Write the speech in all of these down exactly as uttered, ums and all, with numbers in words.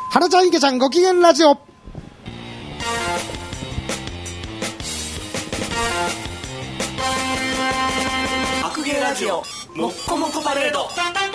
花ちゃん池ちゃんご機嫌ラジオ。 白芸ラジオもっこもこパレード。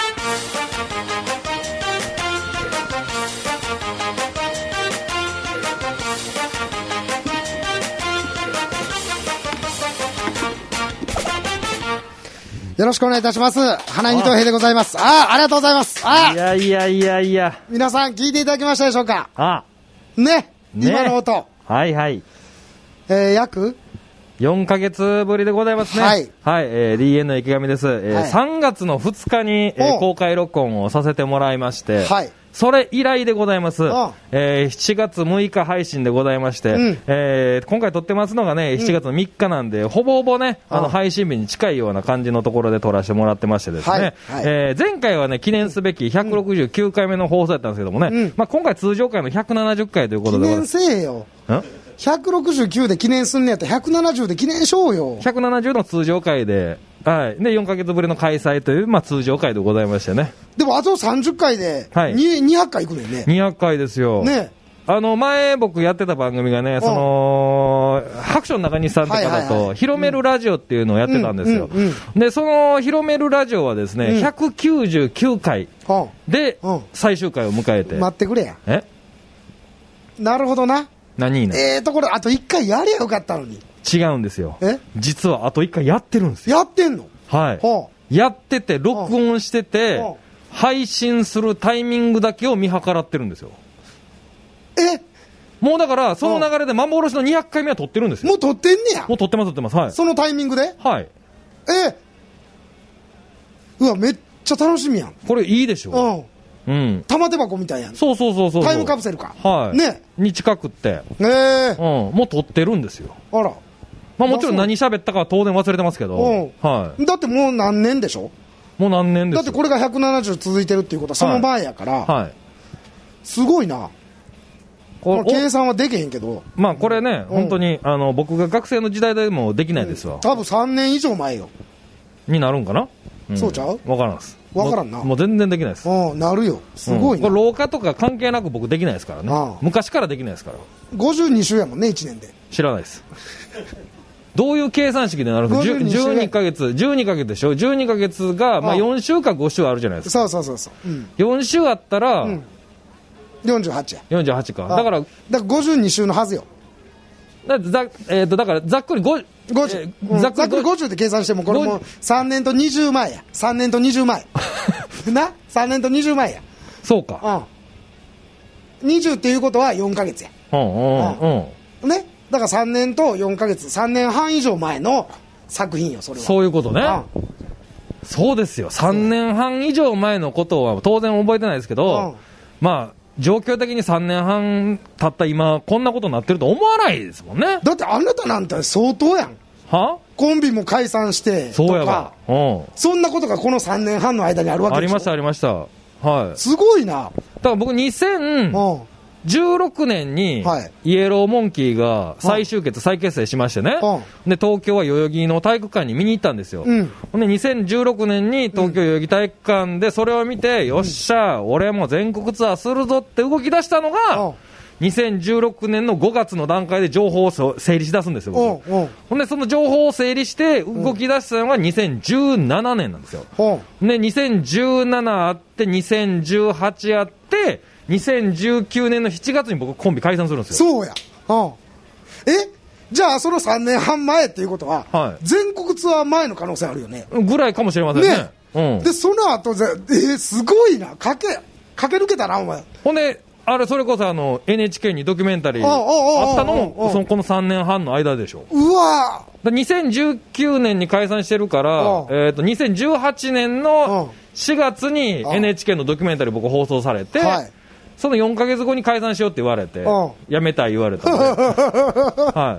よろしくお願いいたします。花井二等兵でございます。ああ、ありがとうございます。あいやいやいやいや。 皆さん聞いていただけましたでしょうか。 あね。 ね今の音。 はいはい。 えー、約よんかげつぶりでございますね。 はい。 はい、えー、ディーエヌ 池上です。えーはい、 さんがつのふつかに、えー、公開録音をさせてもらいまして、 はい。 それ以来でございます。 あえー、しちがつむいか配信でございまして、 うんえー、今回撮ってますのがね、しちがつのみっかなんで、うん、ほぼほぼね、あの、 あ配信日に近いような感じのところで撮らせてもらってましてですね、 はいはい、 えー、前回はね、記念すべきひゃくろくじゅうきゅうかいめの放送やったんですけどもね、うん、まあ今回通常回のひゃくななじゅっかいということで。 記念せえよ。 んひゃくろくじゅうきゅうで記念すんねやったらひゃくななじゅうで記念しようよ。 ひゃくななじゅうの通常回で、はい。で、よんかげつぶりの開催という、まあ通常回でございましてね。 でもあとさんじゅっかいで、 はい、 にひゃっかい行くねんね。 にひゃっかいですよ。 ね。 あの、前僕やってた番組がね、その、白書の中西さんとかだと、広めるラジオっていうのをやってたんですよ。で、その広めるラジオはですね、うん、ひゃくきゅうじゅうきゅうかいで、最終回を迎えて。 待ってくれや。 えなるほどな。 何いいね。 ええー、ところ、あといっかいやりゃよかったのに。 違うんですよ。 え実はあといっかいやってるんですよ。 やってんの？ はい。はあ、やってて、録音してて、はあ、配信するタイミングだけを見計らってるんですよ。 えもうだから、その流れで幻のにひゃっかいめは撮ってるんですよ。 もう撮ってんねや。 もう撮ってます、撮ってます。はい。 そのタイミングで？ はい。 えうわ、めっちゃ楽しみやん。 これいいでしょ。うん。うん。 玉手箱みたいやん。 そうそうそうそう。 タイムカプセルか。 はい。 ね。 に近くって。 ええー。 うん。もう撮ってるんですよ。 あら。 まあもちろん何喋ったかは当然忘れてますけど。うん。はい。 だってもう何年でしょ？ もう何年ですよ。 だってこれがひゃくななじゅう続いてるっていうことはその前やから。はい。はい、すごいな。これ計算はできへんけど。 まあこれね、本当に、あの、僕が学生の時代でもできないですわ。 うん、多分さんねん以上前よ。 になるんかな、 うん、そうちゃう？ わからんです。 わからんな。 もう、もう全然できないです。 うん、なるよ。すごいな。 うん、これ廊下とか関係なく僕できないですからね。ああ昔からできないですから。 ごじゅうに週やもんね、いちねんで。 知らないです。どういう計算式でなるか。じゅうにかげつ、じゅうにかげつでしょ ?じゅうにかげつが、まあよん週かご週あるじゃないですか。 そうそうそうそう。うん、 よん週あったら、うん、 よんじゅうはちや。 よんじゅうはちか。だから、だからごじゅうに週のはずよ。 だざえー、とだからざっくりごじゅう、 ごじゅう、えー、ざっくりごじゅうで計算してもこれもさんねんとにじゅうまえや。さんねんとにじゅうまえなさんねんとにじゅうまえや。 そうか、 うん、にじゅうっていうことはよんかげつや。 うんうんうん、 ね、だからさんねんとよんかげつ、さんねんはん以上前の作品よ。それはそういうことね、うん、そうですよ。さんねんはん以上前のことは当然覚えてないですけど、うん、まあ状況的にさんねんはん経った今こんなことになってると思わないですもんね。 だってあなたなんて相当やん。 はコンビも解散してとか、 そうやわ、うん、 そんなことがこのさんねんはんの間にあるわけでしょ。 ありましたありました。はい。 すごいな。だから僕にせんじゅうろくねんにイエローモンキーが再集結、再結成しましてね、で東京は代々木の体育館に見に行ったんですよ、うん、でにせんじゅうろくねんに東京代々木体育館でそれを見て、うん、よっしゃ俺も全国ツアーするぞって動き出したのがにせんじゅうろくねんのごがつの段階で情報を整理し出すんですよ僕。ほんでその情報を整理して動き出したのがにせんじゅうななねんなんですよ。でにせんじゅうななあってにせんじゅうはちあってにせんじゅうきゅうねんのしちがつに僕コンビ解散するんですよ。 そうや、うん、えじゃあそのさんねんはん前っていうことは、はい、全国ツアー前の可能性あるよね。 ぐらいかもしれませんね。ね、 うん、でその後ぜ、えー、すごいな、駆け駆け抜けたなお前。 ほんであれそれこそあの エヌエイチケー にドキュメンタリーあったのもそのこのさんねんはんの間でしょ。 うわーにせんじゅうきゅうねんに解散してるから、えー、とにせんじゅうはちねんのしがつに エヌエイチケー のドキュメンタリー僕放送されて、はい、そのよんかげつごに解散しようって言われて、やめたい言われたんで、はい、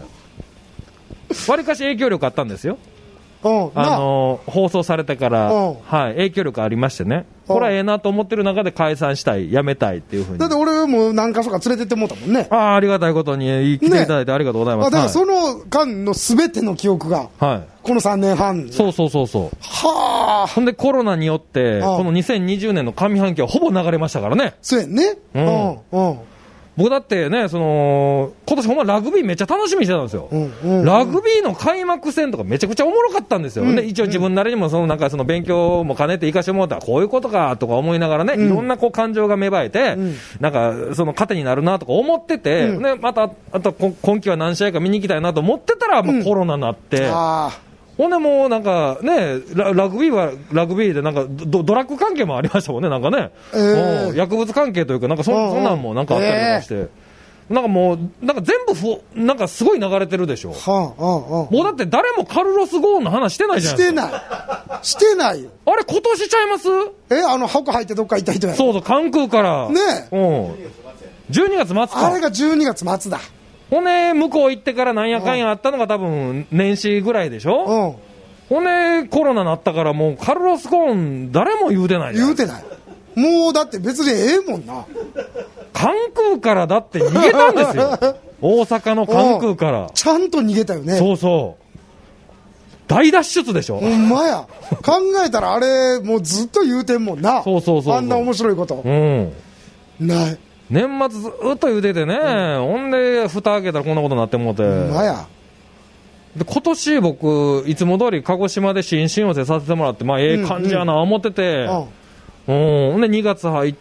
わりかし影響力あったんですよ。あのー、放送されてから、はい、影響力ありましてね。 これはええなと思ってる中で解散したい、やめたいっていうふうに。 だって俺も何か所か連れてってもうたもんね。 ああ、ありがたいことに来ていただいてありがとうございます。 ね、あだからその間のすべての記憶が、はい、このさんねんはん。 そうそうそうそう。はあ。ほんでコロナによって、このにせんにじゅうねんの上半期はほぼ流れましたからね。 そうやんね。うん。うん。 僕だってね、その、今年ほんまラグビーめっちゃ楽しみにしてたんですよ。うんうんうん、ラグビーの開幕戦とかめちゃくちゃおもろかったんですよ。うんうん、で、一応自分なりにもそのなんかその勉強も兼ねて行かしてもらったらこういうことかとか思いながらね、うん、いろんなこう感情が芽生えて、うん、なんかその糧になるなとか思ってて、うん、で、また、あと今季は何試合か見に行きたいなと思ってたら、もうコロナになって、うん、あほんでもうなんかねラ、ラグビーはラグビーでなんか ド, ドラッグ関係もありましたもんね、なんかね。えー、薬物関係というか、なんか そ, そんなんもなんかあったりとかして。えーなんかもう、なんか全部ふ、なんかすごい流れてるでしょ。はあはあはあ、もうだって誰もカルロス・ゴーンの話してないじゃないですか。 してない。してないよ。 あれ今年ちゃいます？ え、あの、箱入ってどっか行った人や。 そうそう、関空から。ねえ。うん。じゅうにがつ末か。 あれがじゅうにがつ末だ。 ほんで、向こう行ってからなんやかんやあったのが多分年始ぐらいでしょ。うん。ほんで、コロナなったからもうカルロス・ゴーン誰も言うてないじゃん。 言うてない。もうだって別にええもんな。 関空からだって逃げたんですよ。大阪の関空から。 ちゃんと逃げたよね。 そうそう。大脱出でしょ。 ほんまや。考えたらあれ、もうずっと言うてんもんな。 そうそうそうそう。 あんな面白いこと。 うん。 ない。 年末ずっと言うててね。うん、ほんで、蓋開けたらこんなことになってもうて。 ほんまや。 で、今年僕、いつも通り鹿児島で新春寄せさせてもらって、まあ、ええ感じやな思ってて。うんうんうん、でにがつ入って、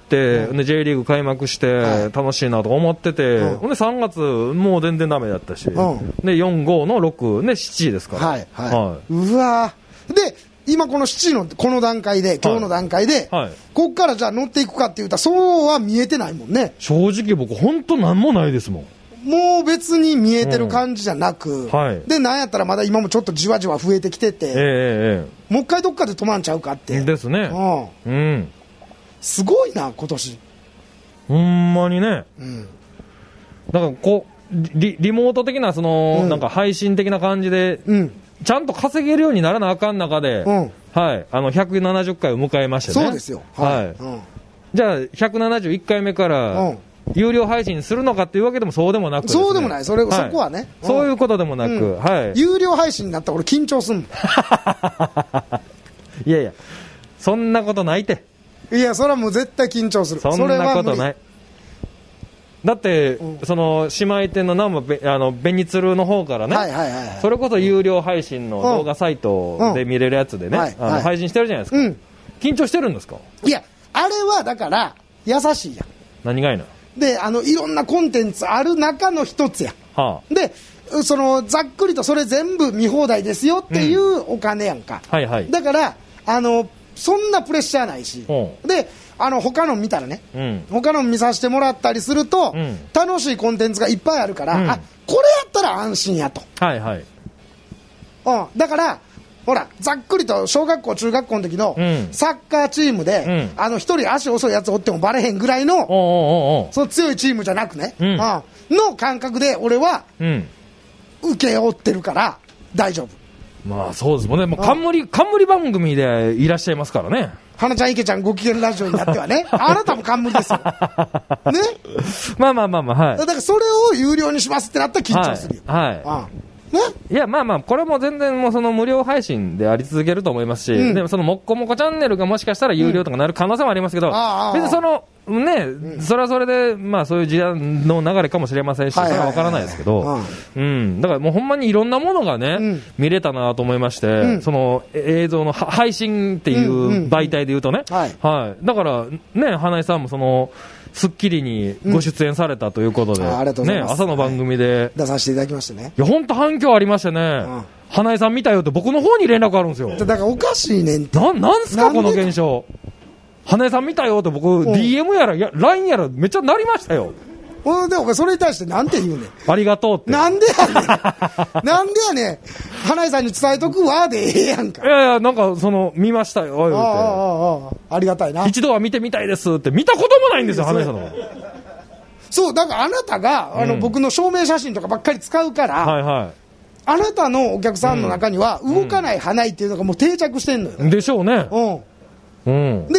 うん、で J リーグ開幕して楽しいなとか思ってて、うん、でさんがつもう全然ダメだったし、うん、でよん、ごのろく、ね、しちですから、 はいはいはい、うわで今このしちのこの段階で今日の段階で、はいはい、ここからじゃあ乗っていくかっていうとそうは見えてないもんね。 正直僕本当なんもないですもん。 もう別に見えてる感じじゃなく、うんはい、でなんやったらまだ今もちょっとじわじわ増えてきてて、えーえー、もう一回どっかで止まんちゃうかってですね、うん、うん、 すごいな今年ほんまにね、うん、だからこう リ, リモート的なその、うん、なんか配信的な感じで、うん、ちゃんと稼げるようにならなあかん中で、うんはい、あのひゃくななじゅっかいを迎えましたね。 そうですよ、はい、はいうん、 じゃあひゃくななじゅういっかいめから、うん有料配信するのかっていうわけでもそうでもなく、ね、 そうでもないそれ、はい、そこはね、 うん、そういうことでもなく、うんはい、 有料配信になったら俺緊張すんのいやいやそんなことないて。 いやそれはもう絶対緊張する。 そんなことない。だって、うん、その姉妹店のナムあのベニツルの方からね、はいはいはいはい、それこそ有料配信の動画サイトで見れるやつでね、うん、あの配信してるじゃないですか、うん、緊張してるんですか。 いやあれはだから優しいやん。 何がいいのであのいろんなコンテンツある中の一つや、はあ、でそのざっくりとそれ全部見放題ですよっていうお金やんか、うんはいはい、だからあのそんなプレッシャーないし、うん、であの他の見たらね、うん、他の見させてもらったりすると、うん、楽しいコンテンツがいっぱいあるから、うん、あこれやったら安心やと、はいはい、うん、だからほらざっくりと小学校中学校の時のサッカーチームで、うん、あの一人足遅いやつおってもバレへんぐらいの、おうおうおうその強いチームじゃなくね、うん、の感覚で俺は、うん、受け負ってるから大丈夫。 まあそうですもんね。もう冠冠番組でいらっしゃいますからね。 花ちゃん池ちゃんご機嫌ラジオになってはねあなたも冠ですよね。 まあまあまあまあはい。 だからそれを有料にしますってなったら緊張するよ。はい、はい、うんね、 いやまあまあこれも全然もうその無料配信であり続けると思いますし、うん、でもそのもっこもこチャンネルがもしかしたら有料とかなる可能性もありますけど、うん、別にそのね、うん、それはそれでまあそういう時代の流れかもしれませんし、それは分からないですけど、うん、だからもうほんまにいろんなものがね、うん、見れたなと思いまして、うん、その映像の配信っていう媒体でいうとね、うんうんうん、はい、はい、だからね花井さんもそのスッキリにご出演されたということで、うん、あありがとうございます、ね、朝の番組で、はい、 出させていただきましてね。 いや本当反響ありましてね、うん、花井さん見たよって僕の方に連絡あるんですよ。 だからおかしいねんって。 な、なんすかこの現象。花井さん見たよって僕、うん、ディーエム やらや ライン やらめっちゃなりましたよ。 うん、でもそれに対してなんて言うねん。 ありがとうって。 なんでやねん。なんでやねん。花井さんに伝えとくわでええやんか。 いやいや、なんかその、見ましたよ。 ああ、ああ、ああ。ありがたいな。 一度は見てみたいですって、見たこともないんですよ、花井さんの。 そう、だからあなたが、あの、うん、僕の証明写真とかばっかり使うから、はいはい。あなたのお客さんの中には、動かない花井っていうのがもう定着してんのよ。 でしょうね。うん。うん、 で勝手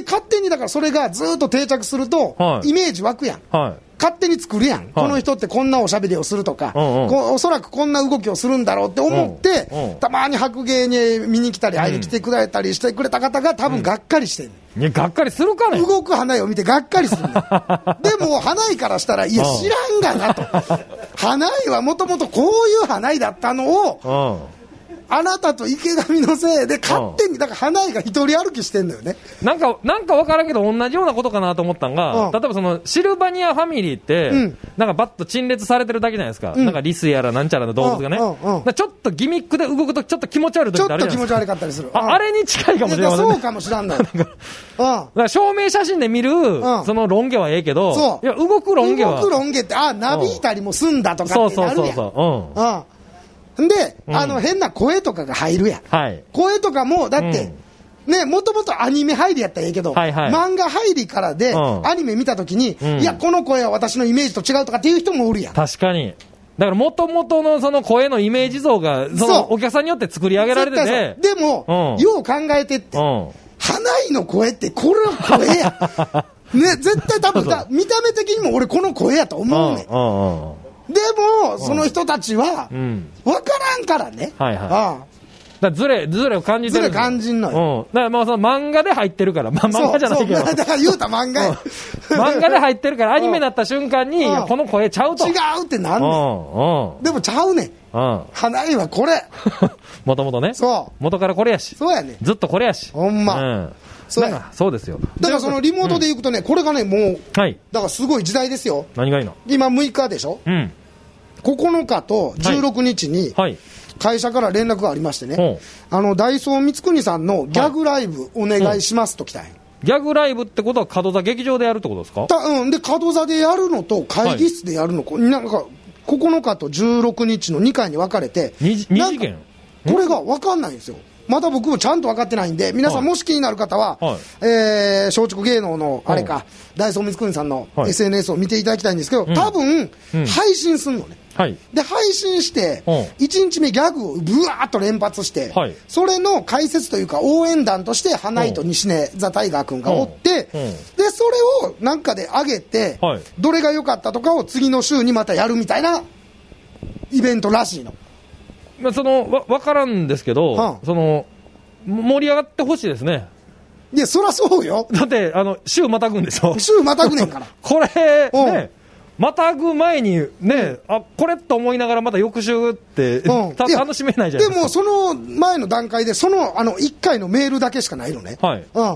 にだからそれがずっと定着すると、はい、イメージ湧くやん、はい、勝手に作るやん、はい、この人ってこんなおしゃべりをするとか、うんうん、こおそらくこんな動きをするんだろうって思って、うんうん、たまに白芸に見に来たり、会いに来てくれたりしてくれた方が多分がっかりしてる、 うん、いやがっかりするかね、 動く花井を見てがっかりするでも花井からしたら、いや知らんがなと花井はもともとこういう花井だったのを、うんあなたと池上のせいで勝手にだから花井が一人歩きしてんのよね。 なんかなんか分からんけど同じようなことかなと思ったのが、うん、例えばそのシルバニアファミリーって、うん、なんかバッと陳列されてるだけじゃないですか、うん、なんかリスやらなんちゃらの動物がね、うんうんうん、ちょっとギミックで動くとちょっと気持ち悪い時ってあるじゃないですか。ちょっと気持ち悪かったりする、うん、あ, あれに近いかもしれませんね。 そうかもしらんのよなんか、 うん、だから証明写真で見る、うん、そのロン毛はええけど、そういや動くロン毛は動くロン毛ってあなびいたりもすんだとかってなるやん。そうそうそうそう、うんうんで、うん、あの変な声とかが入るやん、はい、声とかもだって、うん、ねもともとアニメ入りやったらええけど、はいはい、漫画入りからで、うん、アニメ見たときに、うん、いやこの声は私のイメージと違うとかっていう人もおるやん。 確かにだからもともとのその声のイメージ像がそのお客さんによって作り上げられてて、 でも、うん、よう考えてって、うん、花井の声ってこれの声やね絶対多分見た目的にも俺この声やと思うねん、うんうんうんでも、その人たちは、分からんからね。はいはい。ああだずれ、ずれを感じてる。 ずれ感じんのよ。 うん。だからまあその漫画で入ってるから、まあ漫画じゃないけど。 そうだから言うた漫画や。 漫画で入ってるから、アニメになった瞬間に、この声ちゃうと。 違うってなんねん。でもちゃうねん。花井はこれ。 もともとね。そう。元からこれやし。 そうやね。 ずっとこれやし。 ほんま。うん。そうや。そうですよ。 だからそのリモートで行くとね、これがね、もう、はい。だからすごい時代ですよ。 何がいいの？ 今むいかでしょ？うん。ここのかとじゅうろくにちに会社から連絡がありましてね、はいはい、あのダイソー光圀さんのギャグライブお願いしますと来たんや、 はい、ギャグライブってことは門座劇場でやるってことですか？ たうんで門座でやるのと会議室でやるの、はい、なんかここのかとじゅうろくにちのにかいに分かれて 2, 2次元これが分かんないんですよ。まだ僕もちゃんと分かってないんで、皆さんもし気になる方は、はい、えー、松竹芸能のあれか、ダイソー光圀さんの エスエヌエス を見ていただきたいんですけど、はい、多分、うん、配信すんのね。はい、で配信して、いちにちめギャグをぶわーっと連発して、はい、それの解説というか応援団として花井と西根ザ・タイガー君がおって、でそれをなんかで上げて、はい、どれが良かったとかを次の週にまたやるみたいなイベントらしいの。 まあ、そのわ分からんですけど、はあ、その盛り上がってほしいですね。 いやそりゃそうよ。 だってあの週またぐんでしょ。 週またぐねんからこれねまたぐ前にね、うん、あこれと思いながらまた翌週って、うん、楽しめないじゃないですか。 でもその前の段階でそのあのいっかいのメールだけしかないのね、はいうん、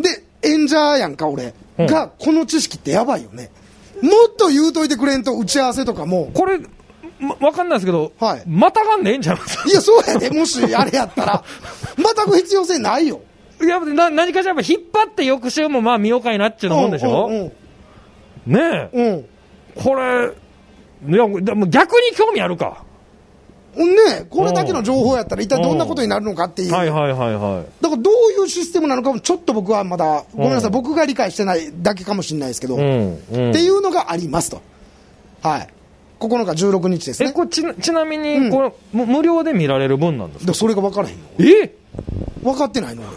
で演者やんか俺、うん、がこの知識ってやばいよね。もっと言うといてくれんと打ち合わせとかもこれま、分かんないですけど、はい、またがんねえんちゃいます。 いやそうやで、もしあれやったらまたぐ必要性ないよ。 いやな何かじゃやっぱ引っ張って翌週もまあ見ようかいなっちゅうのもんでしょ、うんうんうん、ねえ、うん、これいやでも逆に興味あるかね、これだけの情報やったら一体どんなことになるのかっていう、はいはいはいはい、だからどういうシステムなのかもちょっと僕はまだごめんなさい、僕が理解してないだけかもしれないですけど、うんうん、っていうのがありますと。はいここのかじゅうろくにちですね。 えこれ ち, ちなみにこれ、うん、無料で見られる分なんですか？ それが分からへんの。 え分かってないの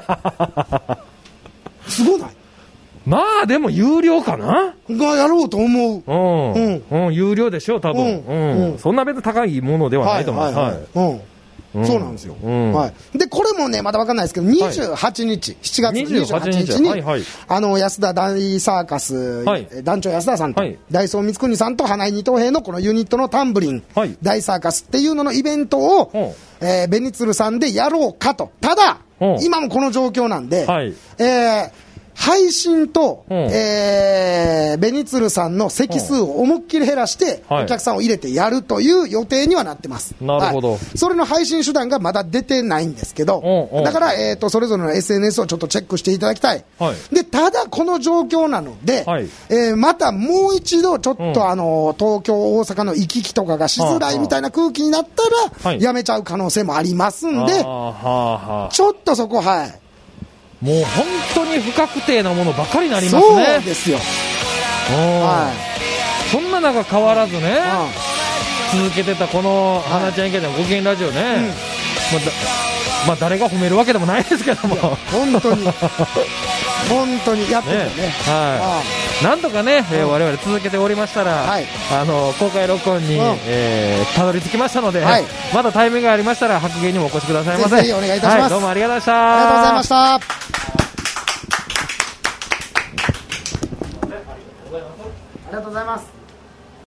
すごない？ まあでも有料かながやろうと思う。 うん、うんうん、有料でしょ多分、うんうんうん、そんな別に高いものではないと思う。はいはいはい、うんうん、そうなんですよ、うんはい、でこれもねまだ分かんないですけどにじゅうはちにち、はい、しちがつにじゅうはちにちに、はいはい、あの安田大サーカス、はい、団長安田さんと、はい、ダイソー光圀さんと花井二等兵のこのユニットのタンブリン、はい、大サーカスっていうののイベントを、えー、ベニツルさんでやろうかと。ただ今もこの状況なんで、はい、えー配信と、うんえー、ベニツルさんの席数を思いっきり減らして、うん、お客さんを入れてやるという予定にはなってます。 なるほど、はい、 それの配信手段がまだ出てないんですけど、うんうん、だから、えーと、それぞれの エスエヌエス をちょっとチェックしていただきたい、はい、でただこの状況なので、はいえー、またもう一度ちょっと、うん、あの東京大阪の行き来とかがしづらいみたいな空気になったら、はい、やめちゃう可能性もありますんで、はちょっとそこはいもう本当に不確定なものばかりになりますね。 そうですよ、 はい、そんな中変わらずね、うん、続けてたこの花ちゃん池田のご機嫌ラジオね、うんまあだまあ、誰が褒めるわけでもないですけども本当に本当にやってるよね、ね、 はい、なんとかね、えー、我々続けておりましたら、はい、あの公開録音に、うん、えー、たどり着きましたので、はい、またタイミングがありましたら白芸にもお越しくださいませ。 ぜひぜひお願いいたします、はい、 どうもありがとうございました。 ありがとうございました。ありがとうございます。